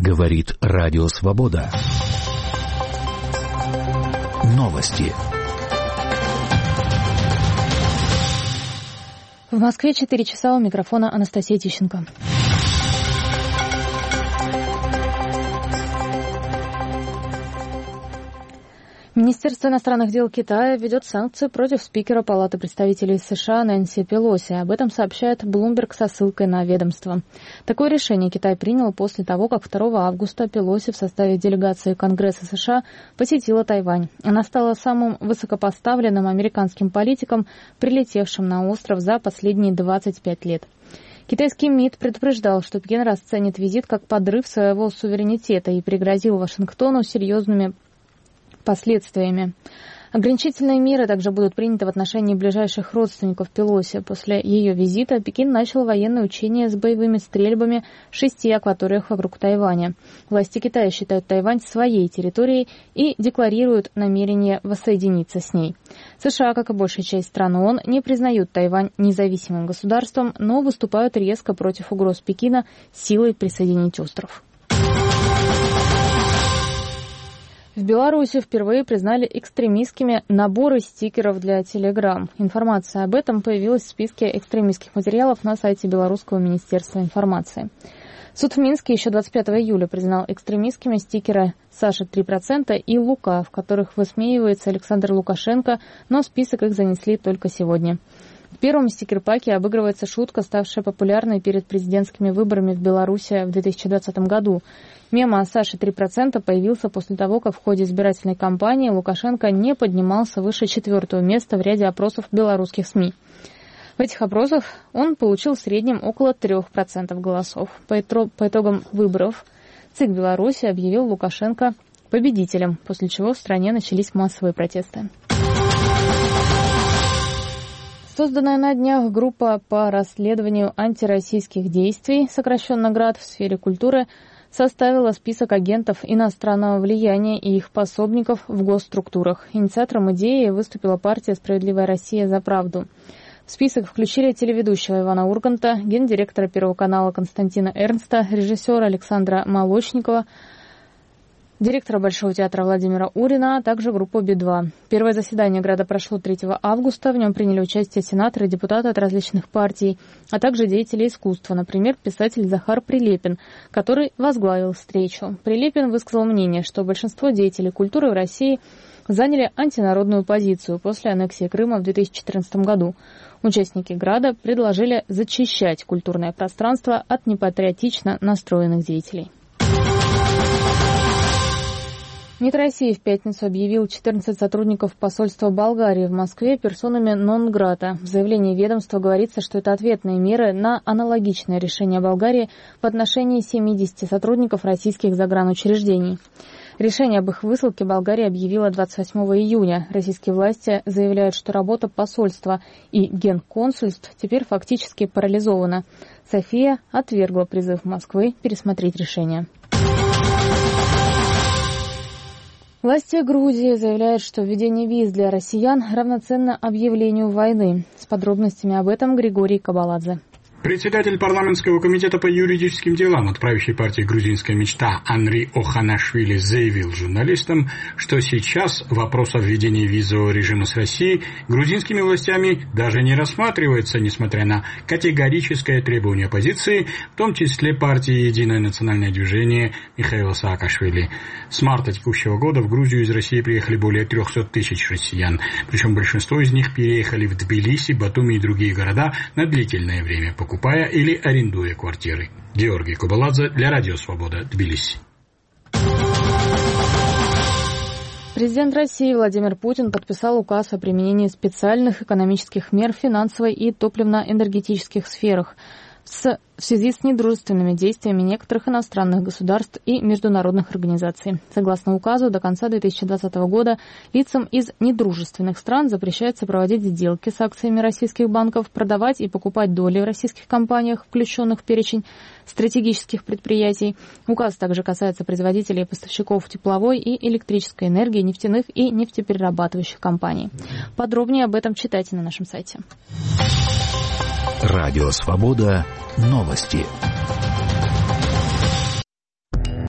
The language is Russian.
Говорит Радио Свобода. Новости. В Москве 4 часа, у микрофона Анастасия Тищенко. Министерство иностранных дел Китая введет санкции против спикера Палаты представителей США Нэнси Пелоси. Об этом сообщает Bloomberg со ссылкой на ведомство. Такое решение Китай принял после того, как 2 августа Пелоси в составе делегации Конгресса США посетила Тайвань. Она стала самым высокопоставленным американским политиком, прилетевшим на остров за последние 25 лет. Китайский МИД предупреждал, что Пекин расценит визит как подрыв своего суверенитета и пригрозил Вашингтону серьезными последствиями. Ограничительные меры также будут приняты в отношении ближайших родственников Пелоси. После ее визита Пекин начал военные учения с боевыми стрельбами в 6 акваториях вокруг Тайваня. Власти Китая считают Тайвань своей территорией и декларируют намерение воссоединиться с ней. США, как и большая часть стран ООН, не признают Тайвань независимым государством, но выступают резко против угроз Пекина силой присоединить остров. В Беларуси впервые признали экстремистскими наборы стикеров для Telegram. Информация об этом появилась в списке экстремистских материалов на сайте Белорусского министерства информации. Суд в Минске еще 25 июля признал экстремистскими стикеры «Саша 3%» и «Лука», в которых высмеивается Александр Лукашенко, но в список их занесли только сегодня. В первом стикер-паке обыгрывается шутка, ставшая популярной перед президентскими выборами в Беларуси в 2020 году. Мем о Саше 3% появился после того, как в ходе избирательной кампании Лукашенко не поднимался выше 4-го места в ряде опросов белорусских СМИ. В этих опросах он получил в среднем около 3% голосов. По итогам выборов ЦИК Беларуси объявил Лукашенко победителем, после чего в стране начались массовые протесты. Созданная на днях группа по расследованию антироссийских действий, сокращенно ГРАД, в сфере культуры, составила список агентов иностранного влияния и их пособников в госструктурах. Инициатором идеи выступила партия «Справедливая Россия за правду». В список включили телеведущего Ивана Урганта, гендиректора Первого канала Константина Эрнста, режиссера Александра Молочникова, директора Большого театра Владимира Урина, а также группу Би-2. Первое заседание ГРАДа прошло 3 августа. В нем приняли участие сенаторы и депутаты от различных партий, а также деятели искусства, например, писатель Захар Прилепин, который возглавил встречу. Прилепин высказал мнение, что большинство деятелей культуры в России заняли антинародную позицию после аннексии Крыма в 2014 году. Участники ГРАДа предложили зачищать культурное пространство от непатриотично настроенных деятелей. МИД России в пятницу объявил 14 сотрудников посольства Болгарии в Москве персонами нон-грата. В заявлении ведомства говорится, что это ответные меры на аналогичное решение Болгарии в отношении 70 сотрудников российских загранучреждений. Решение об их высылке Болгария объявила 28 июня. Российские власти заявляют, что работа посольства и генконсульств теперь фактически парализована. София отвергла призыв Москвы пересмотреть решение. Власти Грузии заявляют, что введение виз для россиян равноценно объявлению войны. С подробностями об этом Григорий Кабаладзе. Председатель парламентского комитета по юридическим делам от правящей партии «Грузинская мечта» Анри Оханашвили заявил журналистам, что сейчас вопрос о введении визового режима с Россией грузинскими властями даже не рассматривается, несмотря на категорическое требование оппозиции, в том числе партии «Единое национальное движение» Михаила Саакашвили. С марта текущего года в Грузию из России приехали более 300 тысяч россиян, причем большинство из них переехали в Тбилиси, Батуми и другие города на длительное время, покупая или арендуя квартиры. Георгий Кабаладзе для Радио Свобода, Тбилиси. Президент России Владимир Путин подписал указ о применении специальных экономических мер в финансовой и топливно-энергетических сферах в связи с недружественными действиями некоторых иностранных государств и международных организаций. Согласно указу, до конца 2020 года лицам из недружественных стран запрещается проводить сделки с акциями российских банков, продавать и покупать доли в российских компаниях, включенных в перечень стратегических предприятий. Указ также касается производителей и поставщиков тепловой и электрической энергии, нефтяных и нефтеперерабатывающих компаний. Подробнее об этом читайте на нашем сайте. Радио Свобода. Новости.